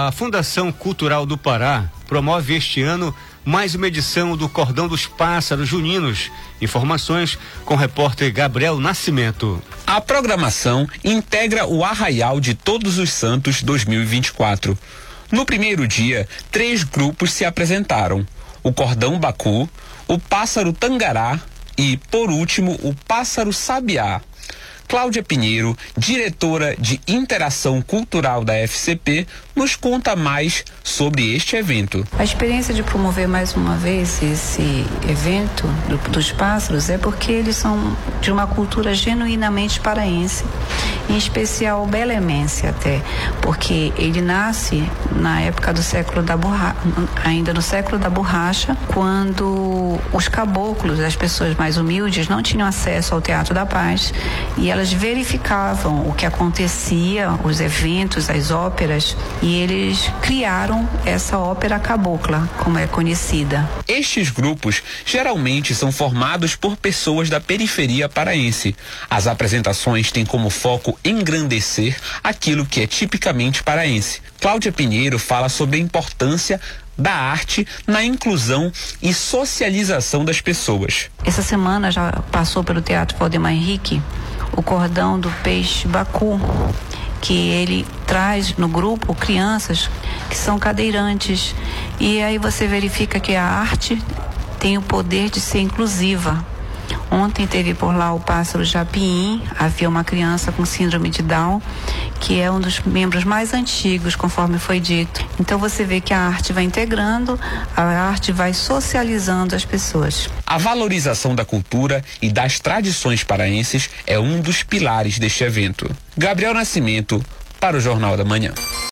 A Fundação Cultural do Pará promove este ano mais uma edição do Cordão dos Pássaros Juninos. Informações com o repórter Gabriel Nascimento. A programação integra o Arraial de Todos os Santos 2024. No primeiro dia, 3 grupos se apresentaram: o Cordão Bacu, o Pássaro Tangará e, por último, o Pássaro Sabiá. Cláudia Pinheiro, diretora de Interação Cultural da FCP, nos conta mais sobre este evento. A experiência de promover mais uma vez esse evento dos pássaros é porque eles são de uma cultura genuinamente paraense, em especial belemense até, porque ele nasce na época do século da borracha, ainda no século da borracha, quando os caboclos, as pessoas mais humildes, não tinham acesso ao Teatro da Paz e elas verificavam o que acontecia, os eventos, as óperas, e eles criaram essa ópera cabocla, como é conhecida. Estes grupos geralmente são formados por pessoas da periferia paraense. As apresentações têm como foco engrandecer aquilo que é tipicamente paraense. Cláudia Pinheiro fala sobre a importância da arte na inclusão e socialização das pessoas. Essa semana já passou pelo Teatro Valdemar Henrique o Cordão do Peixe Bacu, que ele traz no grupo crianças que são cadeirantes, e aí você verifica que a arte tem o poder de ser inclusiva. Ontem teve por lá o pássaro Japim, havia uma criança com síndrome de Down, que é um dos membros mais antigos, conforme foi dito. Então você vê que a arte vai integrando, a arte vai socializando as pessoas. A valorização da cultura e das tradições paraenses é um dos pilares deste evento. Gabriel Nascimento, para o Jornal da Manhã.